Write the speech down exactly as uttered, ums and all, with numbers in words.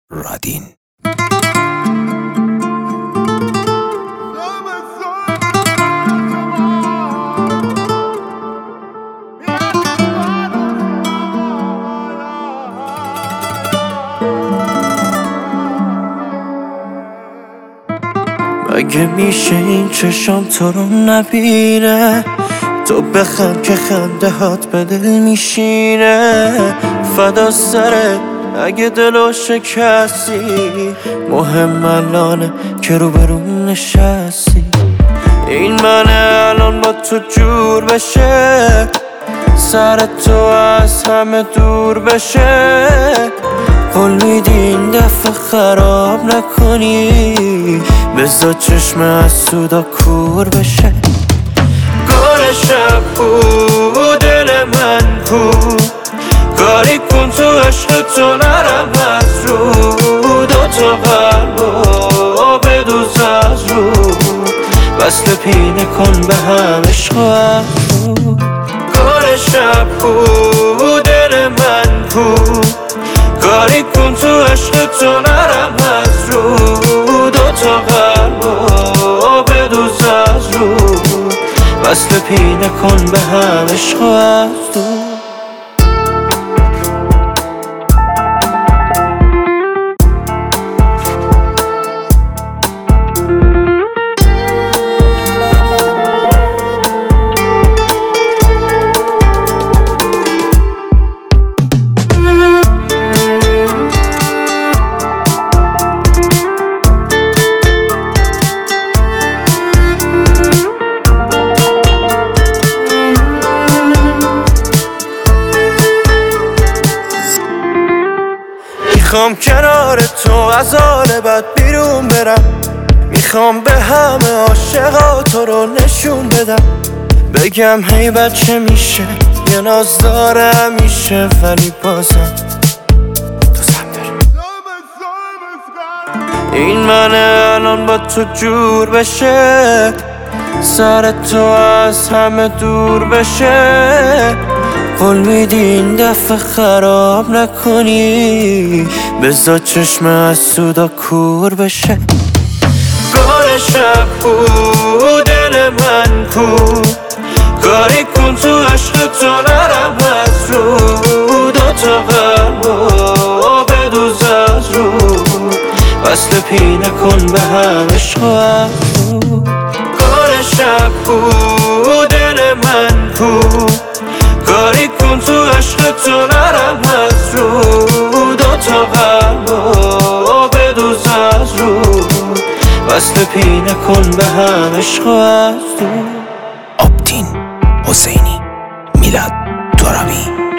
رادین. مگه میشه این چشام تو رو نبینه؟ تو بخند که خنده هات به دل میشینه. فدا سرت اگه دلو شکستی، مهم الانه که رو برون نشستی. این منه الان با تو جور بشه، سر تو از همه دور بشه. قول میدی این دفعه خراب نکنی، بذار چشم از سودا کور بشه. گل شب کو دل من کو، کاری کن تو عشق تو نرم از رو. دوتا قلبا بدوز از رو، وصل پینه کن به هم عشق و افرو. گل شب کو دل من کو، کاری کن تو عشق تو نرم از رو. دوتا قلبا بدوز از رو، وصل پینه کن به هم عشق و افرو. میخوام کنار تو از حال بد بیرون برم، میخوام به همه عاشقا تو رو نشون بدم. بگم هی بچه میشه یه ناز داره همیشه، ولی بازم تو سم داری. این منه الان با تو جور بشه، سر تو از همه دور بشه. قول میدی این دفعه خراب نکنی، بذار چشم از سودا کور بشه. گل شب کو دل من کو، کاری کن تو عشق تو نرم از رو. دوتا قلبا بدوز از رو، وصل پینه کن به هم عشق و افرو. گل شب کو دل من کو، کاری کن تو عشق تو نرم از رو. دوتا قلبا بدوز از رو، وصل پینه کن به هم عشق و افرو. آبدین حسینی، میلاد ترابی.